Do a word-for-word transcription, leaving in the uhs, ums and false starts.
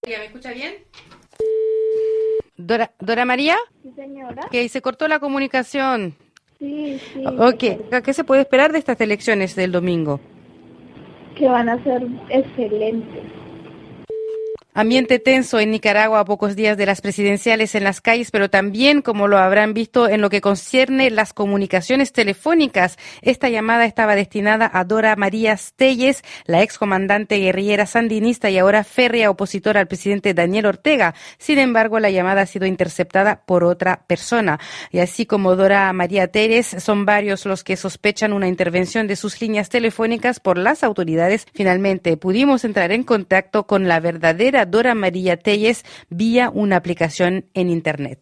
¿Me escucha bien? Dora, Dora María. Sí, señora. Que se cortó la comunicación. Sí, sí. Ok, ¿qué se puede esperar de estas elecciones del domingo? Que van a ser excelentes. Ambiente tenso en Nicaragua a pocos días de las presidenciales en las calles, pero también, como lo habrán visto, en lo que concierne las comunicaciones telefónicas. Esta llamada estaba destinada a Dora María Telles, la excomandante guerrillera sandinista y ahora férrea opositora al presidente Daniel Ortega. Sin embargo, la llamada ha sido interceptada por otra persona. Y así como Dora María Telles, son varios los que sospechan una intervención de sus líneas telefónicas por las autoridades. Finalmente, pudimos entrar en contacto con la verdadera Dora María Telles vía una aplicación en Internet.